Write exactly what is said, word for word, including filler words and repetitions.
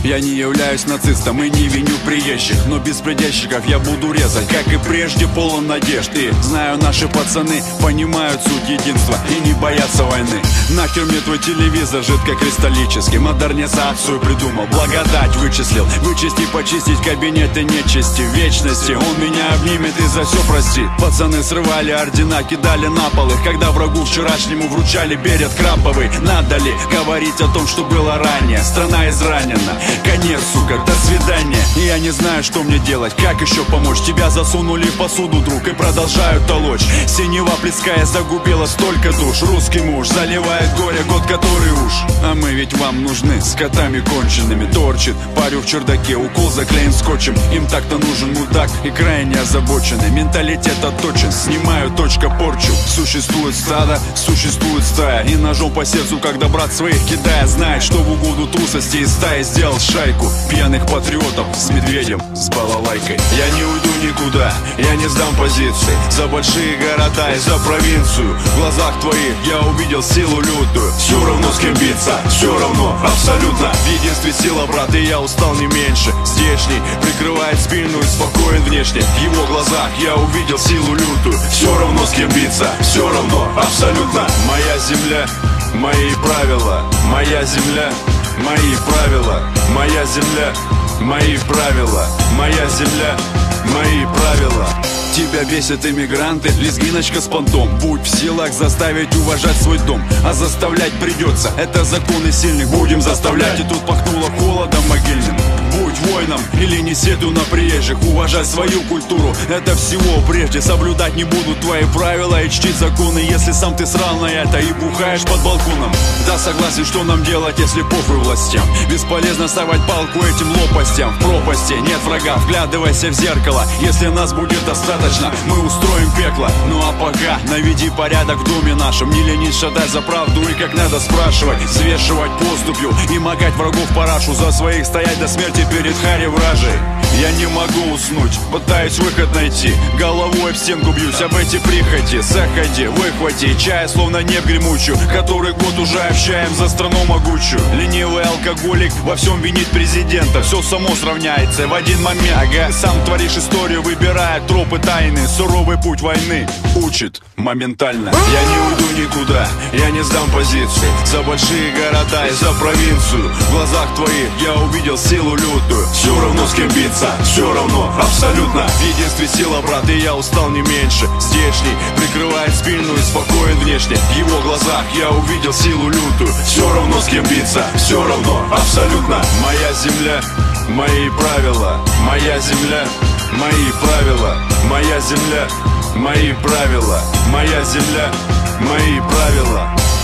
Я не являюсь нацистом и не виню приезжих, но беспредельщиков я буду резать, как и прежде, полон надежд. И знаю, наши пацаны понимают суть единства и не боятся войны. Нахер мне твой телевизор жидкокристаллический, модернизацию придумал, благодать вычислил. Вычистить, почистить кабинеты нечисти вечности. Он меня обнимет и за все простит. Пацаны срывали ордена, кидали на пол их, когда врагу вчерашнему вручали берет краповый. Надо ли говорить о том, что было ранее? Страна изранена, конец, сука, до свидания. И я не знаю, что мне делать, как еще помочь. Тебя засунули в посуду, друг, и продолжают толочь. Синева плеская загубила столько душ. Русский муж заливает горе, год который уж. А мы ведь вам нужны, с котами конченными. Торчит парю в чердаке, укол заклеен скотчем. Им так-то нужен мудак и крайне озабоченный. Менталитет отточен, снимаю точка порчу. Существует стадо, существует стая. И ножом по сердцу, когда брат своих кидая, знает, что в угоду трусости из стаи сделал шайку пьяных патриотов с медведем, с балалайкой. Я не уйду никуда, я не сдам позиции. За большие города и за провинцию. В глазах твоих я увидел силу лютую. Все равно с кем биться, все равно, абсолютно. В единстве сила, брат, и я устал не меньше. Здешний прикрывает спину и спокоен внешне. В его глазах я увидел силу лютую. Все равно с кем биться, все равно, абсолютно. Моя земля, мои правила. Моя земля, мои правила. Моя земля, мои правила. Моя земля, мои правила. Тебя бесят иммигранты, лезгиночка с понтом. Будь в силах заставить уважать свой дом. А заставлять придется, это законы сильных. Будем заставлять, и тут пахнуло холодом могильным. Будь воином или не сетуй на приезжих. Уважать свою культуру, это всего прежде. Соблюдать не будут твои правила и чтить законы, если сам ты срал на это и бухаешь под балконом. Да, согласен, что нам делать, если похуй властям. Бесполезно совать палку этим лопастям. В пропасти нет врага, вглядывайся в зеркало. Если нас будет достаточно, мы устроим пекло. Ну а пока наведи порядок в доме нашем. Не ленись шатать за правду и как надо спрашивать. Взвешивать поступью и магать врагов парашу. За своих стоять до смерти перед хари вражей. Я не могу уснуть, пытаюсь выход найти. Головой в стенку бьюсь об эти прихоти. Заходи, выхвати чая, словно неб гремучую. Который год уже общаем за страну могучую. Ленивый алкоголик во всем винит президента. Все само сравняется в один момент. Ага, сам творишь историю, выбирая тропы тайны. Суровый путь войны учит моментально. Я не уйду никуда, я не сдам позиции. За большие города и за провинцию. В глазах твоих я увидел силу лютую. Все равно с кем биться, все равно, абсолютно. В единстве сила, брат, и я устал не меньше. Здешний прикрывает спину и спокоен внешне. В его глазах я увидел силу лютую. Все равно с кем биться, все равно, абсолютно. Моя земля, мои правила. Моя земля, мои правила. Моя земля, мои правила. Моя земля, мои правила.